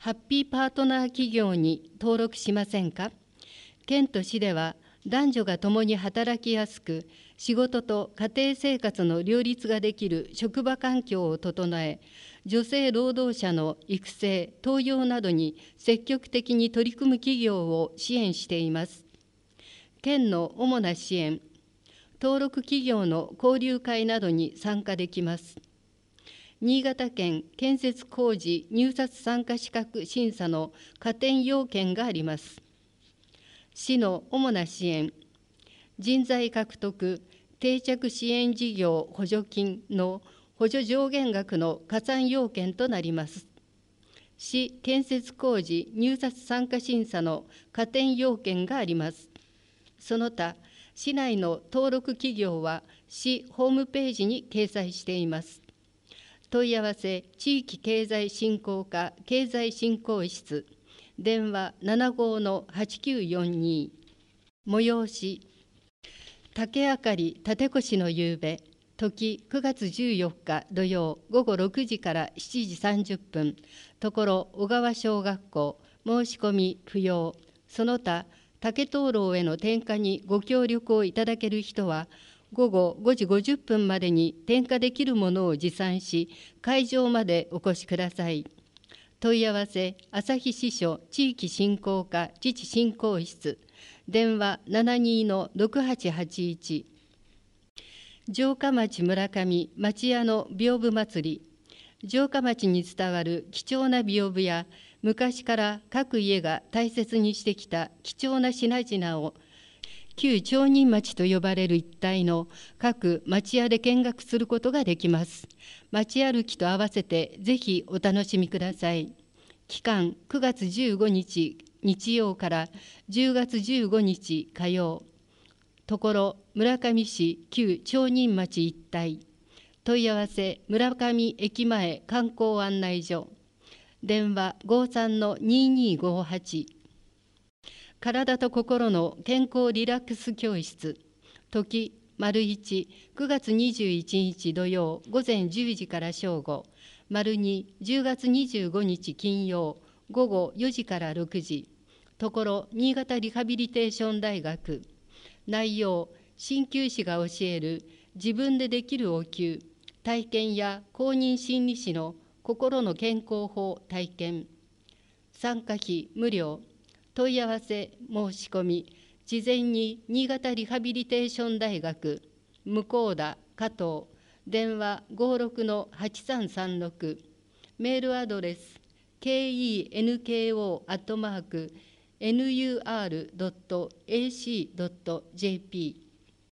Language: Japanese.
ハッピーパートナー企業に登録しませんか？県と市では男女が共に働きやすく、仕事と家庭生活の両立ができる職場環境を整え、女性労働者の育成・登用などに積極的に取り組む企業を支援しています。県の主な支援、登録企業の交流会などに参加できます。新潟県建設工事入札参加資格審査の加点要件があります。市の主な支援、人材獲得・定着支援事業補助金の補助上限額の加算要件となります。市建設工事入札参加審査の加点要件があります。その他、市内の登録企業は市ホームページに掲載しています。問い合わせ、地域経済振興課経済振興室、電話75-8942。催し、竹あかり立越の夕べ、時9月14日土曜午後6時から7時30分、ところ小川小学校、申し込み不要。その他、竹灯籠への点火にご協力をいただける人は、午後5時50分までに点火できるものを持参し、会場までお越しください。問い合わせ、旭支所地域振興課自治振興室、電話72-6881。城下町村上町屋の屏風祭り。城下町に伝わる貴重な屏風や、昔から各家が大切にしてきた貴重な品々を、旧町人町と呼ばれる一帯の各町屋で見学することができます。町歩きと合わせてぜひお楽しみください。期間9月15日日曜から10月15日火曜。ところ村上市旧町人町一帯。問い合わせ村上駅前観光案内所。電話53-2258。体と心の健康リラックス教室。時丸1、9月21日土曜午前10時から正午。丸2、10月25日金曜午後4時から6時。ところ新潟リハビリテーション大学。内容、鍼灸師が教える自分でできるお灸、体験や公認心理師の心の健康法体験。参加費無料。問い合わせ申し込み、事前に新潟リハビリテーション大学、向田加藤、電話56-8336、メールアドレス、kenko@nur.ac.jp